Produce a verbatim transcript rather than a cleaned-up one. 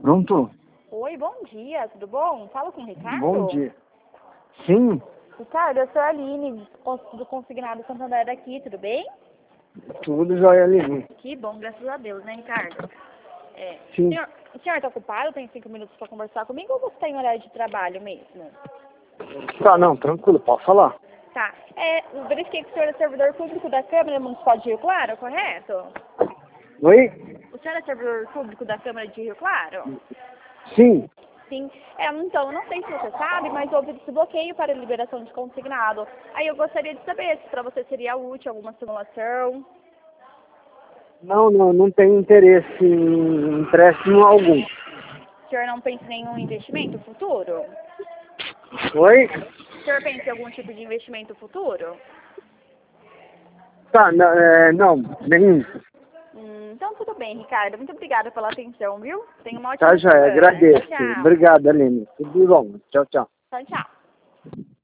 Pronto? Oi, bom dia, tudo bom? Fala com o Ricardo? Bom dia. Sim, Ricardo, eu sou a Aline, do Consignado Santander aqui, tudo bem? tudo jóia ali. Que bom, graças a Deus, né, Ricardo? É. Sim. Senhor, o senhor está ocupado? Tem cinco minutos para conversar comigo ou você está em horário de trabalho mesmo? Tá, não, tranquilo, pode falar. Tá. É, eu verifiquei que o senhor é servidor público da Câmara Municipal de Rio Claro, correto? Oi? O senhor é servidor público da Câmara de Rio Claro? Sim. Sim. É, então, eu não sei se você sabe, mas houve esse bloqueio para a liberação de consignado. Aí eu gostaria de saber se para você seria útil alguma simulação. Não, não, não tenho interesse em empréstimo algum. O senhor não pensa em nenhum investimento futuro? Oi? O senhor pensa em algum tipo de investimento futuro? Tá, não, é, não, nenhum. Hum, então tudo bem, Ricardo. Muito obrigada pela atenção, viu? Tenha uma ótima Tá, jóia, semana. agradeço. Tchau, tchau. Obrigado, Aline. Tudo bom. Tchau, tchau. Tchau, tchau.